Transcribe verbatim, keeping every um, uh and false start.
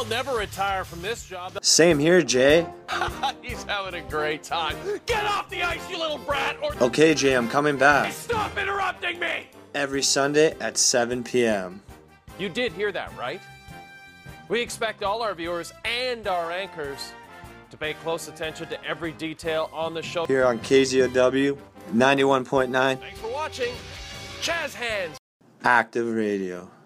I'll never retire from this job. Same here, Jay. He's having a great time. Get off the ice, you little brat, or Okay, Jay, I'm coming back. stop interrupting me! Every Sunday at seven p m You did hear that, right? We expect all our viewers and our anchors to pay close attention to every detail on the show. Here on K Z O W ninety-one point nine Thanks for watching. Jazz hands. Active Radio.